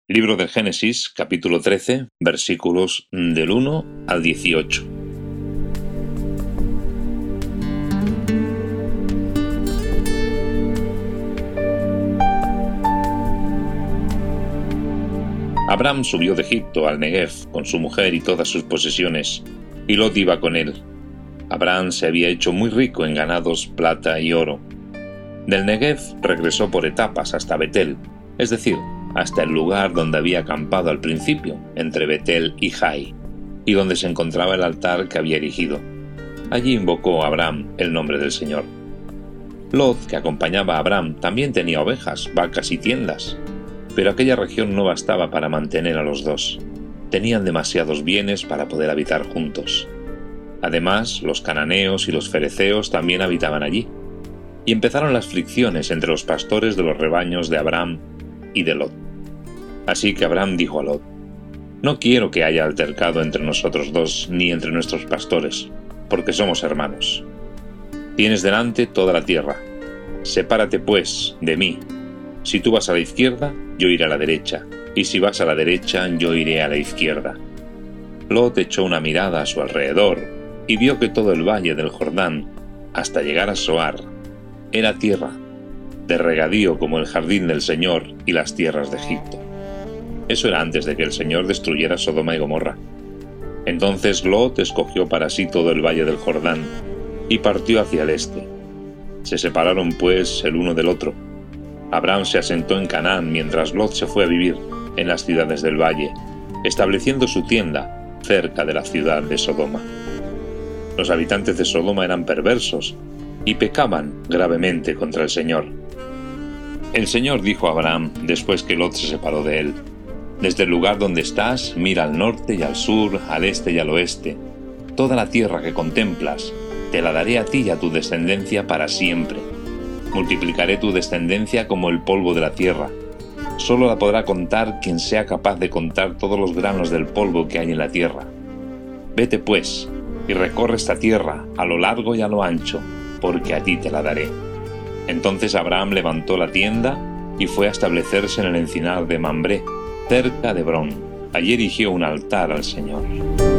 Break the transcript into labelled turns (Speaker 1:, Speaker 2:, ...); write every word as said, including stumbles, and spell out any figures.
Speaker 1: Libro del Génesis, capítulo trece, versículos del uno al dieciocho. Abraham subió de Egipto al Negev con su mujer y todas sus posesiones, y Lot iba con él. Abraham se había hecho muy rico en ganados, plata y oro. Del Negev regresó por etapas hasta Betel, es decir, hasta el lugar donde había acampado al principio, entre Betel y Jai, y donde se encontraba el altar que había erigido. Allí invocó Abraham el nombre del Señor. Lot, que acompañaba a Abraham, también tenía ovejas, vacas y tiendas, pero aquella región no bastaba para mantener a los dos. Tenían demasiados bienes para poder habitar juntos. Además, los cananeos y los fereceos también habitaban allí, y empezaron las fricciones entre los pastores de los rebaños de Abraham y de Lot. Así que Abraham dijo a Lot: «No quiero que haya altercado entre nosotros dos ni entre nuestros pastores, porque somos hermanos. Tienes delante toda la tierra. Sepárate pues de mí. Si tú vas a la izquierda, yo iré a la derecha, y si vas a la derecha, yo iré a la izquierda». Lot echó una mirada a su alrededor y vio que todo el valle del Jordán, hasta llegar a Zoar, era tierra, de regadío como el jardín del Señor y las tierras de Egipto. Eso era antes de que el Señor destruyera Sodoma y Gomorra. Entonces Lot escogió para sí todo el valle del Jordán y partió hacia el este. Se separaron pues el uno del otro. Abraham se asentó en Canaán mientras Lot se fue a vivir en las ciudades del valle, estableciendo su tienda cerca de la ciudad de Sodoma. Los habitantes de Sodoma eran perversos y pecaban gravemente contra el Señor. El Señor dijo a Abraham después que Lot se separó de él: «Desde el lugar donde estás, mira al norte y al sur, al este y al oeste. Toda la tierra que contemplas, te la daré a ti y a tu descendencia para siempre. Multiplicaré tu descendencia como el polvo de la tierra. Solo la podrá contar quien sea capaz de contar todos los granos del polvo que hay en la tierra. Vete pues, y recorre esta tierra a lo largo y a lo ancho, porque a ti te la daré». Entonces Abraham levantó la tienda y fue a establecerse en el encinar de Mambré, cerca de Hebrón. Allí erigió un altar al Señor.